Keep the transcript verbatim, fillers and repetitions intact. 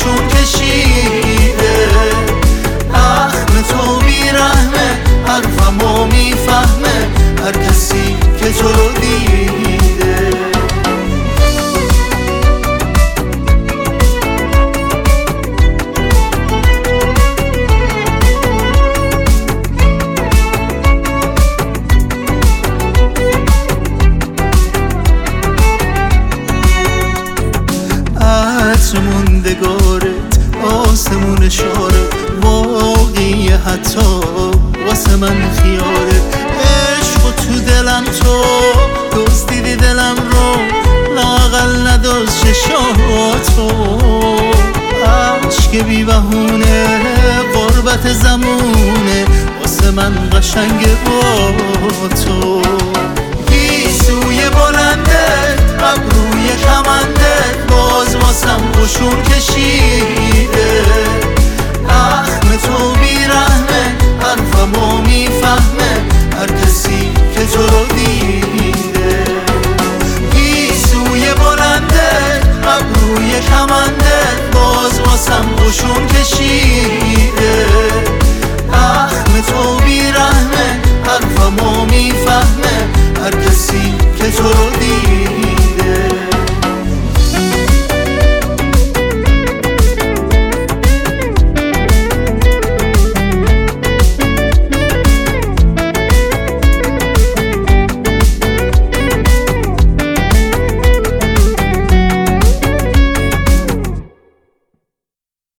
قشون کشیده. اخم تو بیرحمه، حرفمو میفهمه هر کسی که تو رو دیده. عطر موندگارت آسمون اشاره واقعی، حتی واسه من خیاره. عشق و تو دلم تو دزدیدی دلم رو، لااقل نداز چشاتو. عشق بی بهونه غربت زمونه، واسه من قشنگه با تو. گیسوی بلندت ابروی کمندت باز واسم قشون کشید.